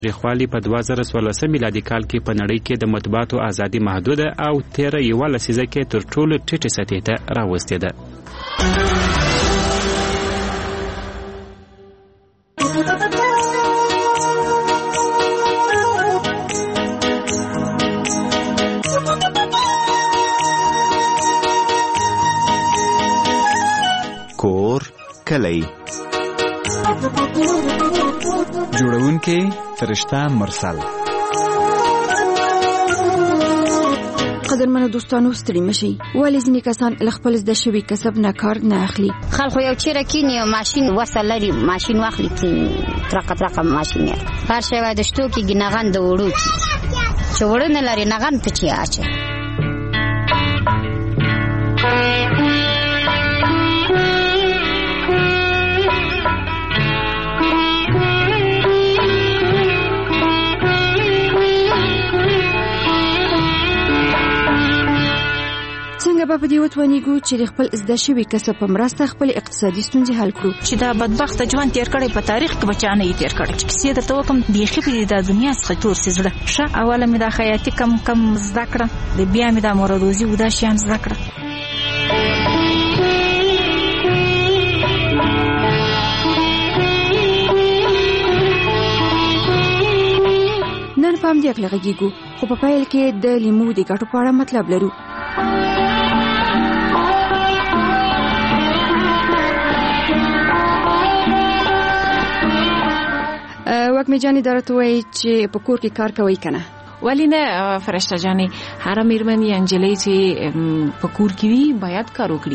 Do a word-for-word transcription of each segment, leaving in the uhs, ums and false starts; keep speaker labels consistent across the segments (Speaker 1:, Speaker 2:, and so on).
Speaker 1: تاریخوالي په دوه زره څوارلس میلادي کال کې په نړۍ کې د مطبوعاتو ازادي محدوده او تیره یوه لسیزه کې تر ټولو ټیټې سطحې ته راوستې ده.
Speaker 2: کور کلی جوړونکې فرشته مرسل.
Speaker 3: قدرمنو دوستانو ستړي مشي، ولې ځینې کسان له خپل زده شوي کسب نه کار نه اخلي؟
Speaker 4: خلکو یو چیرې کینی او ماشین وسه لري، ماشین واخلي ترقه ترقه ماشین یې هر شی وای د شتو کې ګنغان د وړو چې وړو نه لري نغان پچی اچي.
Speaker 3: په دې وتوانیږو چې خپل زده شوي کسب په مرسته خپل اقتصادي ستونزې حل کړو.
Speaker 5: چې دا بدبخت ژوند تیر کړی په تاریخ کې بچانه یې تیر کړی چې کیسې درته وکم بیخي په د دنیا څخه تور سي زړه ښه. اوله مې دا خیاطي کم کم زده کړه، د بیا مې دا موردوزي ودا شیان زده کړه.
Speaker 3: نن په همدې اړه غږیږو، خو په پیل کې د لیمو د ګټو په اړه مطلب لرو. وکمه جانې درته وایي چې په کور کې کار کوي کنه؟
Speaker 5: ولی نه فرشته جانې، هر میرمن یا انجلۍ چې په کور کې وي باید کار وکړي.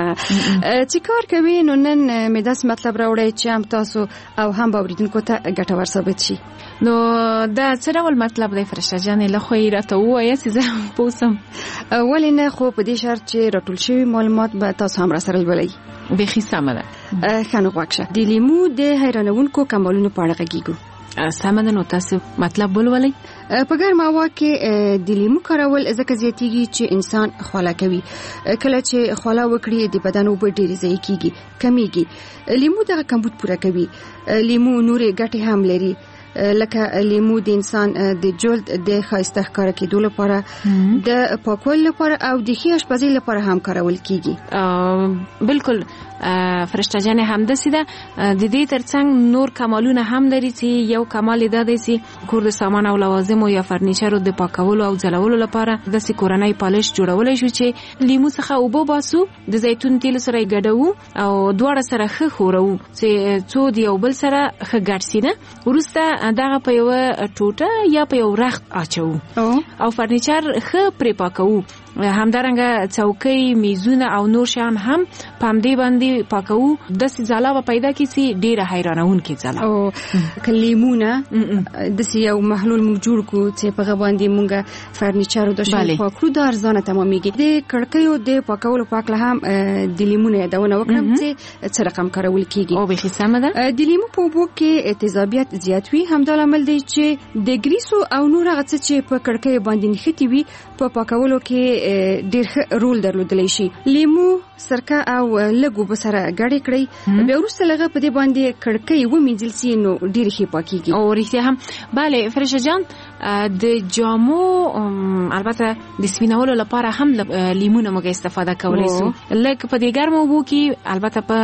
Speaker 3: چې کار کوي نو نن مې داس مطلب راوړی چې هم تاسو او هم اوریدونکو ته ګټور ثابت شي.
Speaker 5: نو دا څه ډول مطلب دی فرشته جانې؟ له خو یې راته ووایه چې زه پوسم.
Speaker 3: ولې نه، خو په دې شرط چې راټول شوي معلومات به تاسو هم راسره ولولئ.
Speaker 5: بیخي سمه ده.
Speaker 3: ښه نو غوږ شه، د لیمو د حیرانوونکو کمالونو په اړه غږیږو.
Speaker 5: سمه ده، نو تاسو مطلب ولولئ.
Speaker 3: په ګرمه هوا کې د لیمو کارول ځکه زیاتیږي چې انسان خوله کوي. کله چې خوله وکړي د بدن اوبه ډېرې ضایع کیږي، کمیږي. لیمو دغه کمبود پوره کوي. لیمو نورې ګټې هم لري، لکه لیمو د انسان د جلد د ښایسته ښکاره کېدو لپاره، د پاکوالي لپاره او د ښې اشپزۍ لپاره هم کارول کیږي.
Speaker 5: بالکل فرشته جانې، همداسې ده. د دې ترڅنګ نور کمالونه هم لري چې یو کمال دا دی چې کور د سامان او لوازمو یا فرنیچرو د پاکولو او ځلولو لپاره داسې کورنۍ پالش جوړولی شو چې لیمو څخه اوبه باسو، د زیتون تیلو سره یې ګډوو او دواړه سره ښه ښوروو چې څو د یو بل سره ښه ګډ سي نه. وروسته دغه په یوه ټوټه یا په یو رخت اچوو او فرنیچر ښه پرې پاکوو. همدارنګه چوکۍ، میزونه او نور شیان هم په همدې باندې پاکوو. داسې ځاله به پیدا کړي چې ډېره حیرانوونکې ځاله.
Speaker 3: او که لیمونه داسې یو محلول موږ جوړ کړو چې په هغه باندې موږ فرنیچر او د شیان پاک کړو، دا ارزانه تمامېږي. د کړکیو د پاکولو په هکله هم د لیمونه یادونه وکړم چې څه رقم کارول کېږي.
Speaker 5: او بیخي سمه ده.
Speaker 3: د لیمو په اوبو کې تیزابیت زیات وي، همدا لامل دی چې د ګریسو او نور هغه څه چې په کړکیو باندې نښتي وي په پاکولو کې ډېر رول درلودلی شي. لیمو، سرکه او لږ اوبه سره ګډې کړئ، بیا وروسته لږه په دې باندې کړکۍ ومینځل سي نو ډېرې ښې پاکېږي.
Speaker 5: او رښتیا هم بله فرشته جان، د جامو البته د سپینولو لپاره هم لیمونه موږ استفاده کولی سو. لږ په دې ګرمو اوبو کې، البته په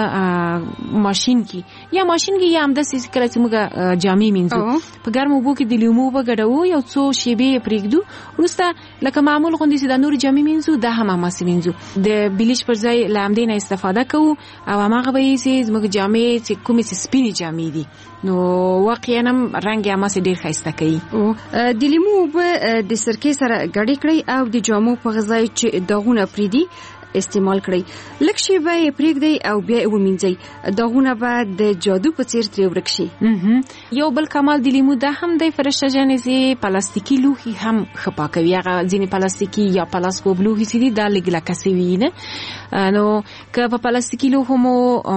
Speaker 5: ماشین کې یا ماشین کې یا همداسې کله چې موږ جامې مینځو په ګرمو اوبو کې د لیمو اوبه ګډوو، یو څو شیبې یې پرېږدو، وروسته لکه معمول غوندې چې د نورو جامې مینځو دا هم هماسې مینځو. د بلیچ پر ځای له همدې نه استفاده کوو او هماغه به یې چې زموږ جامې چې کومې چې سپینې جامې دي نو واقعا هم رنګ یې هماسې ډېر ښایسته کوي.
Speaker 3: د لیمو اوبه د سرکې سره ګډې کړئ او د جامو په غذای چې داغونه پرېږدي استعمال کړئ. لږ شیبه یې پرېږدئ او بیا یې ومینځئ. داغونه به د جادو په څېر ترې ورک شي.
Speaker 5: یو بل کمال د لیمو دا هم دی فرشته جانې چې پلاستیکي لوښي هم ښه پاکوي. هغه ځینې پلاستیکي یا پلاسکوب لوښي چې دي دا لږ لکه سوي نه، نو که په پلاستیکي لوښو مو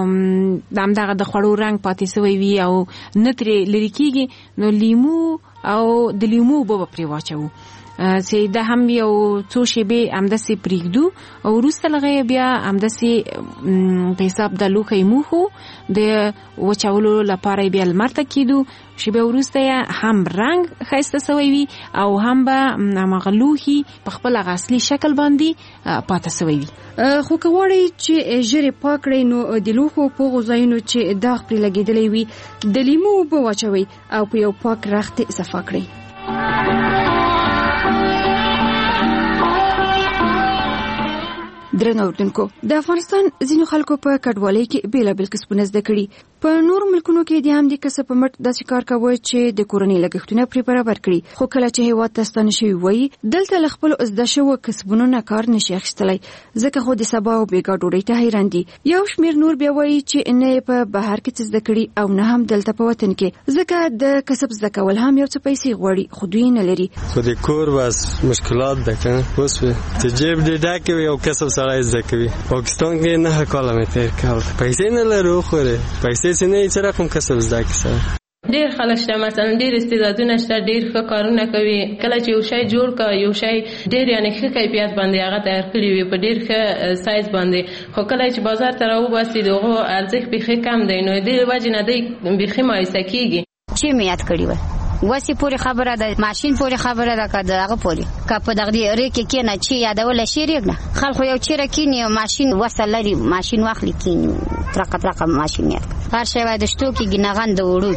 Speaker 5: همدغه د خوړو رنګ پاتې سوی وي او نه ترې لرې کېږي نو لیمو او د لیمو اوبه به پرې واچوو. چې دا هم یو څو شیبې همداسې پرېږدو او وروسته لغه بیا همداسې په حساب د لوښي موخو د وچولو لپاره بیا لمر ته کېدو شیبه وروسته یې هم رنګ ښایسته سوی وي او هم به هماغه لوښي په خپل هغه اصلي شکل باندې پاته سوی وي.
Speaker 3: خو که غواړئ چې ژر یې پاک کړئ نو د لوښو په هغو ځایونو چې داغ پرې لګېدلی وي د لیمو اوبه واچوئ او په یو پاک رخت صفا کړئ. درنو اوردونکو، د افغانستان ځینو خلکو په کډوالۍ کې بیلابیل کسبونه زده کړي. په نورو ملکونو کې د همدې کسب په مټ داسې کار کوي چې د کورنۍ لګښتونه پرې برابر کړي. خو کله چې هیواد ته ستانه شوي وایي دلته له خپلو زده شوو کسبونو نه کار نشي اخیستلی، ځکه خو د سبا او بېګا ډوډۍ ته حیران دي. یو شمېر نور بیا وایي چې نه یې په بهر کې څه زده کړي او نه هم دلته په وطن کې، ځکه د کسب زده کول هم یو څه پیسې غواړي خو دوی نه لري.
Speaker 6: خو د کور بس مشکلات ده که اوس چې جیب دې ډک وي او کسب سړی زده کوي. پاکستان کې نه کاله مې تېر کړ، پیسې نه لرو خورې پیسې چې نه چې رقم کسب زده کړي.
Speaker 7: ډیر خلک شته مثلا ډیر استعدادونه شته، ډیر ښه کارونه کوي. کله چې یو شی جوړ کا یو شی ډیر یعنی ښه کیفیت باندې هغه تیار کړی وي په ډیر ښه سایز باندې، خو کله چې بازار ته راوباسي دغه ارزښت بيخي کم دی، نو دې وجه نه دی بيخي مایوسه کیږي.
Speaker 4: چې میات کړی و وسی پوری خبره ده، ماشین پوری خبره ده، که دغه پوری که په دغه ریکې کې نه چې یادول شي ریګ نه خلکو یو چیرې کینی ماشین وصل لري ماشین واخلي کینی ترقه ترقه ماشین یې هر شی وای د شتو کې ګنغان د وړو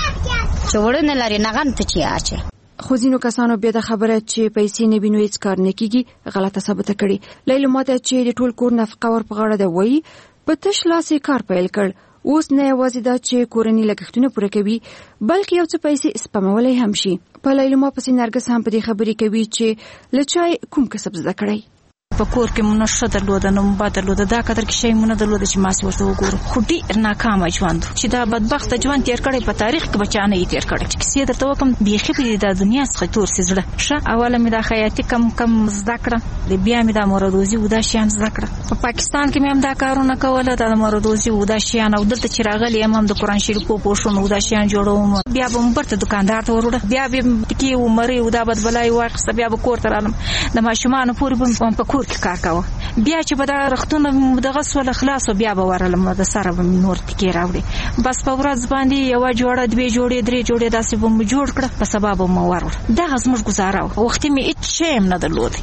Speaker 4: کې چې وړو نه لري نغان ته چی اچي.
Speaker 3: خو ځینو کسانو بیا د خبره چې پیسې نه وینو هیڅ کار نه کیږي غلطه ثابته کړي. لیلو ماته چې د ټول کور نفقه ور په غاړه ده وایي په تش لاسې کار پیل کړ. اوس نه یوازې دا چې کورنۍ لګښتونه پوره کوي بلکې یو څه پیسې سپمولی هم شي. په لیلما پسې نرګس هم په دې خبرې کوي چې له چای کوم کسب زده کړی.
Speaker 8: په کور کې مونږ ښه درلوده نو مونږ درلوده دا قدر کې شی مونږ درلوده چې ماسي ورته وګورو، خو ډېر ناکامه ژوند چې دا بدبخت ژوند تیر کړی په تاریخ کې بچانه یې تیر کړی. چې کیسې درته وکم بیخي په د دنیا څخه تور سي زړه ښه. اوله مې دا خیاطي کم کم زده کړه، د بیا مې دا مرادوزي ودا شیان زده کړه. په پاکستان کې مې هم دا کارونه کوله، دا مرادوزي ودا شیان او دلته چې راغلی یم هم د قرآن شریف په پوښونو ودا شیان جوړوم. بیا به مې برته دکاندار ته وروړه، بیا به کې عمرې ودا بدبلای واخیسته، بیا به کور ته رالم د ماشومانو پورې به په کور کې کار کاوه. بیا چې به دا رختونه دغه سوله خلاص بیا به ورلم د سره به نور ټکی راوړي. بس په ورځ باندې یو جوړه دوه جوړې درې جوړې داسې به مو جوړ کړه، په سبا به مو ورور. دا زموږ گزاره و، وخت مې هیڅ شی هم نه درلود.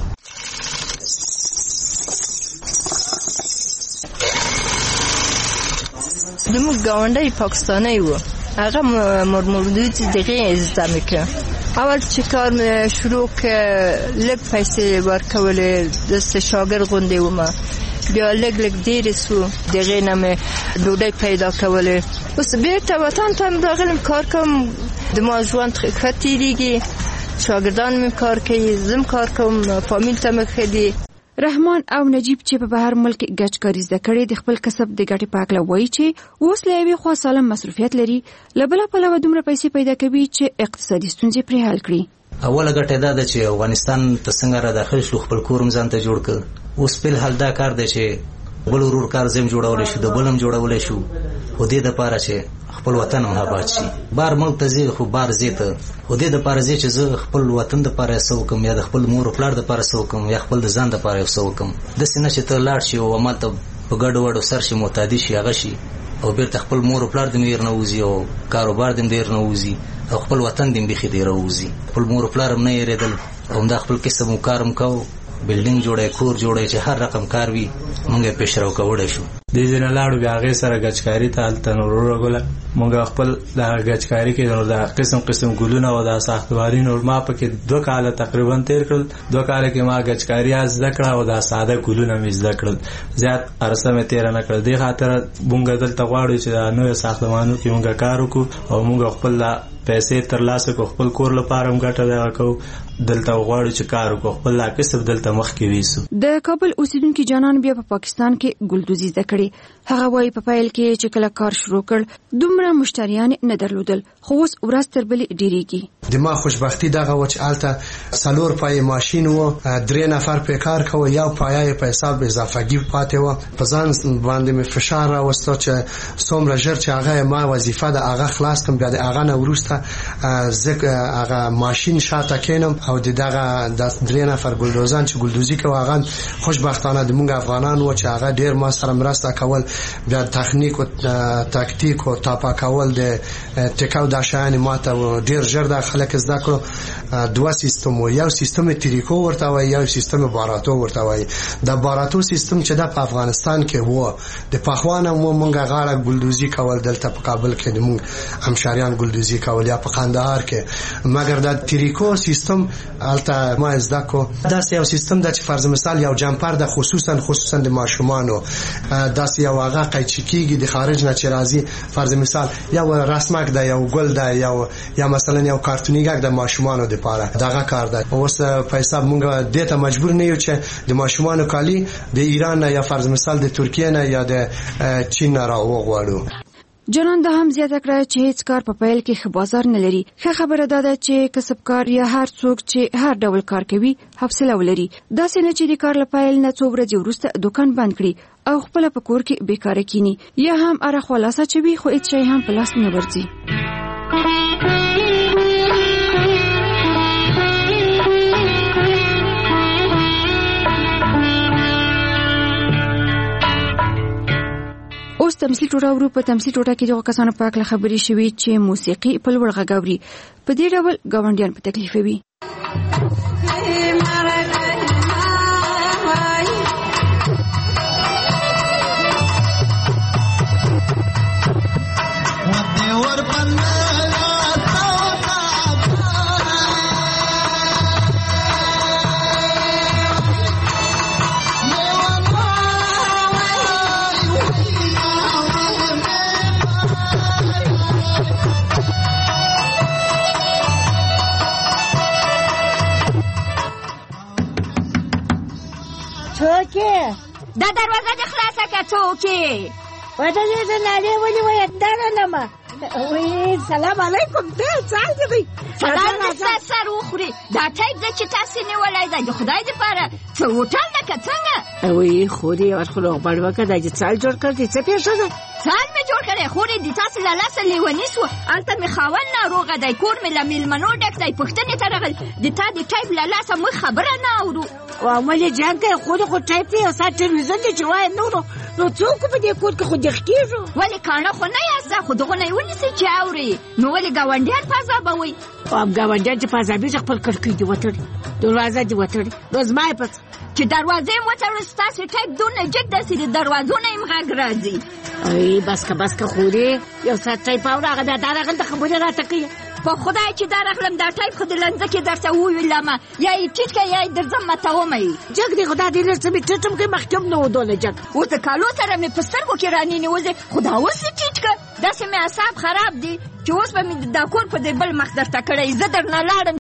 Speaker 9: زموږ ګاونډی پاکستانی و، هغه مرمردوی چې دغه زده میکرد. اول چې کار مې شروع که لږ پیسې ورکولې دست شاګرد غوندې ومه، بیا لږ لږ ډېرې سو دغې نه مې ډوډۍ پیدا کولې. اوس بېرته وطن ته م راغلم، کار کوم، د ما ژوند ښه تېرېږي، شاګردان مې کار کوي، زه کار کوم، فامیل ته مې ښه دي.
Speaker 3: رحمان او نجیب چې په بهر ملک ګچکاري زده کړي د خپل کسب د ګټې په هکله وایي چې اوس له یوې خوا سالم مصروفیت لري، له بله پلوه دومره پیسې پیدا کوي چې اقتصادي ستونزې پرې حل کړي.
Speaker 10: اوله ګټه دا ده چې افغانستان ته څنګه را داخل شو، خپل کور هم ځان ته جوړ کړ. اوس په حال دا کار دی چې بل ورور کار زم جوړولی شو، د بل هم جوړولی شو، خو دې دپاره چې خپل وطن هم آباد شي. بار ملک ته ځي خو بار ځي ته، خو دې دپاره ځي چې زه خپل وطن دپاره څه وکړم، یا د خپل مور او پلار دپاره څه وکړم، یا خپل د ځان دپاره یو څه وکړم. داسې نه چې ته لاړ شي او همالته په ګډو وډو سر شي معتادي شي هغه شي، او بیرته خپل مور او پلار دې ډېر نه وځي او کاروبار دې ډېر نه وځي او خپل وطن دې بیخي ډېر وځي. خپل مور او پلار هم نه یېرېدل او همدا خپل کسب مو کار هم کوو، بلډینګ جوړی، کور جوړی، چې هر رقم کار وي مونږ یې پیشرو کولی شو.
Speaker 11: دې ځای نه لاړو، بیا هغې سره ګچکاري ته هلته نور ورغله. مونږ خپل د ګچکاري کې نور د قسم قسم ګلونه او د ساختواري نور ما پکې دوه کاله تقریبا تېر کړل. دوه کاله کې ما ګچکاري زده کړه او د ساده ګلونه مې زده کړل. زیات عرصه مې تېره نه کړل. دې خاطره مونږ دلته غواړو چې د نویو ساختمانونو کې مونږ کار وکړو او مونږ خپل پیسې ترلاسه کړو، خپل کور لپاره هم ګټه دغه کوو. دلته غواړو چې کار وکړو، خپل کسب دلته مخکې ویسو.
Speaker 3: د کابل اوسیدونکي جانان بیا په پاکستان کې ګلدوزي زده کړې کړې. هغه وایي په پیل کې چې کله کار شروع کړ دومره مشتریان نه درلودل، خو اوس ورځ تر بلې ډیریږي.
Speaker 12: د ما خوشبختی دغه و چې الته څلور پای ماشین و، درې نفر په کار کوي، یو پایه په حساب اضافهګي پاتې و. په ځان باندې مې فشار راوسته چې څومره ژر چې هغه ما وظیفه ده هغه خلاص کړم. بیا د هغه نه وروسته زه هغه ماشین شاته کینم او د دغه د درې نفر ګلدوزان چې ګلدوزي کوي هغه خوشبختانه د موږ افغانان و چې هغه ډیر ما سره مرسته کول. بیا تخنیک او تاکتیک او تاپا کول د ټکاو د شان ماته ډیر ژر د خلک زده کړو. دوه سیستم و، یو سیستم تریکو ورته وای، یو سیستم باراتو ورته وای. د باراتو سیستم چې د افغانستان کې وو د پخوانه مو مونږه غاړه ګلدوزي کول، دلته په کابل کې د مونږ همشاریان ګلدوزي کول یا په قندهار کې، مګر د تریکو سیستم الته ما زده کو. دا یو سیستم د چې فرض مثال یو جمپر د خصوصا خصوصا د ماشومانو داس یو هغه قیچکیږي د خارج نه چې راځي، فرض مثال یو رسمک د یو ګل د یو یا مثلا یو کارتونیګک د ماشومانو د پاره دغه کار ده. اوس په حساب مونږ د ته مجبور نه یو چې د ماشومانو کالی د ایران یا فرض مثال د ترکیه نه یا د چین را وغواړو.
Speaker 3: جنان د هم زیاته کړه چې هیڅ کار په پیل کې ښه بازار نه لري. ښه خبره ده چې کسبکار یا هر څوک چې هر ډول کار کوي حوصله ولري. داسې نه چې د کار له پیل نه څو ورځې وروسته دکان بند کړي او خپل په کور کې بیکاره کینی یا هم اره خلاصه چوي خو هیڅ شی هم په لاس نه ورځي. اوس تمثيل ټوټه ورو په تمثيل ټوټه کې دغه کسانو په اړه خبرې شوې چې موسیقي په لوړ غږ اوري، په دې ډول ګاونډیان په تکلیف وي.
Speaker 13: دا دروازه دې خلاصه کړه. څوکې وته دې د نالې ولې وایې درنه وای سلام علیکم. ته څنګه دی؟
Speaker 14: سلام دې سر وخوري. دا ټایپ د چې تاسو نیولای دا د خدای دې پاره څه هوټل نه که څنګه؟
Speaker 13: وای خوري ورخلو غبړ وکړه د څال جوړ کړی څه پیښه ده؟
Speaker 14: څال مې جوړ کړی خوري د تاسو له لاسه لیونی سو. الته مې خاون ناروغه دی، کور مې له میلمنو ډک دی، پوښتنې ته راغلی د تا د ټایپ له لاسه موږ خبره نه اورو.
Speaker 13: واملې جان کوي خوري خو ټایپ دی او سات ټلویزیون دی چې وای نو نو څوک په دې کور کې خو دغ کېږو.
Speaker 14: ولې کانه خو نه یاسته خو دغه نه ونیسي چې اوري نو ولې ګاونډیان فضابوي؟
Speaker 13: او ګاونډیان چې فضابي خپل کړکۍ دی وتړي، دروازه دی وتړي، روز ما پس
Speaker 14: چې دروازه یې وتړل ستاسو ټایپ دونه جګ داسې د دروازو نه یې غږ راځي.
Speaker 13: ای بس که بس که خوري یو ساعت ټایپ او راغله دا راغله خبره راته کوي.
Speaker 14: په خدای چې دا راغلم دا ټایپ خو د لنځه کې درته وویلم یا یې ټیټ که یا یې درځم متومه
Speaker 13: جګ دی خو دا دې لږ څه مې ټیټم کې مخکې نه ودوله جګ.
Speaker 14: اوس د کالو سره مې په سترګو کې راننیوځې خو دا اوس یې ټیټ که. داسې مې اعصاب خراب دي چې اوس به مې دا کور په دې بل مخ درته کړی. زه درنه لاړم